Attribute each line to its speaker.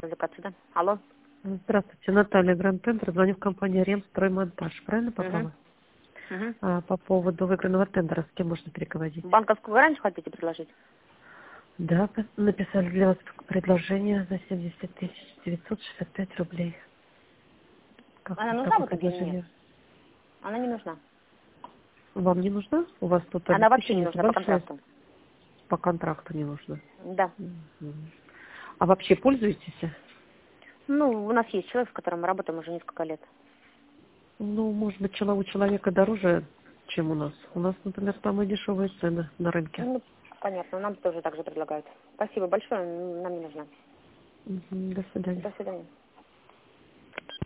Speaker 1: Привлекаться, да? Алло?
Speaker 2: Здравствуйте, Наталья, Гранд Тендер. Звоню в компанию Ремстроймонтаж. Правильно попала?
Speaker 1: Угу.
Speaker 2: По поводу выигранного тендера, с кем можно переговорить?
Speaker 1: Банковскую гарантию хотите предложить?
Speaker 2: Да, написали для вас предложение за 70 965 рублей.
Speaker 1: Она нужна
Speaker 2: Какое
Speaker 1: в итоге или нет?
Speaker 2: предложение?
Speaker 1: Она не нужна.
Speaker 2: Вам не нужна? У вас тут
Speaker 1: Она вообще не
Speaker 2: обеспечение
Speaker 1: нужна по
Speaker 2: большое,
Speaker 1: контракту.
Speaker 2: по контракту не нужно.
Speaker 1: Да.
Speaker 2: Мгм. А вообще пользуетесь?
Speaker 1: Ну, у нас есть человек, с которым мы работаем уже несколько лет.
Speaker 2: Ну, может быть, у человека дороже, чем у нас. У нас, например, самые дешевые цены на рынке.
Speaker 1: Ну, понятно, нам тоже так же предлагают. Спасибо большое, нам не нужна.
Speaker 2: Мгм. До свидания.
Speaker 1: До свидания.